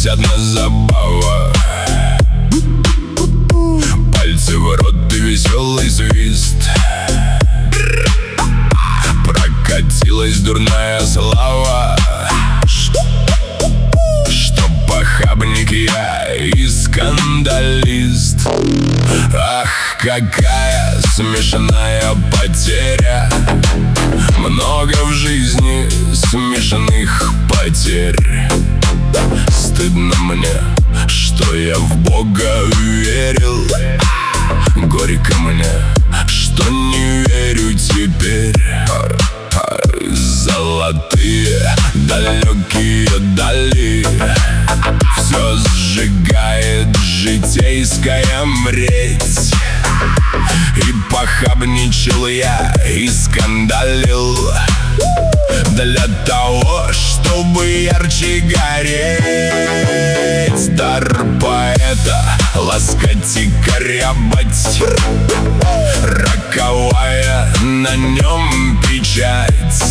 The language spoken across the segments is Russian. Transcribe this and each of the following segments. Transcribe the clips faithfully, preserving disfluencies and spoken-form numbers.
одна забава. Пальцы в рот и веселый свист. Прокатилась дурная слава, что похабник я и скандалист. Ах, какая смешанная потеря. Много в жизни смешанных потерь. Стыдно мне, что я в Бога верил. Горько мне, что не верю теперь. Золотые далекие дали все сжигает житейская мреть. И похабничал я, и скандалил для того, чтобы ярче гореть. Дар поэта — ласкать и корябать, роковая на нем печать.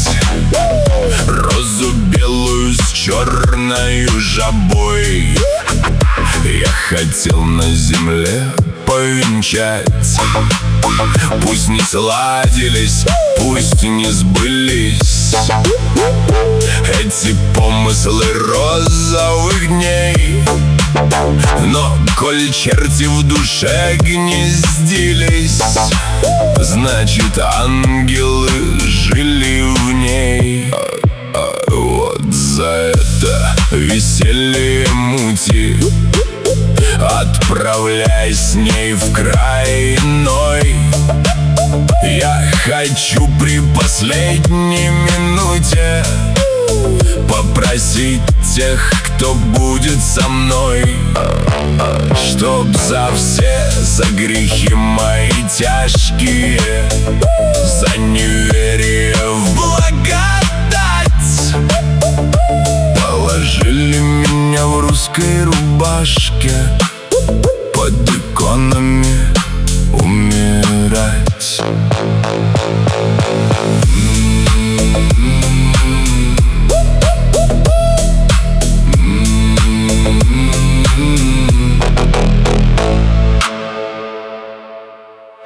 Розу белую с черною жабой я хотел на земле повенчать. Пусть не сладились, пусть не сбылись эти помыслы розовых дней, но коль черти в душе гнездились, значит, ангелы жили в ней. Вот за это веселье мути отправляй с ней в край иной. Я хочу при последней минуте попросить тех, кто будет со мной, чтоб за все, за грехи мои тяжкие, за неверие в благодать, положили меня в русской рубашке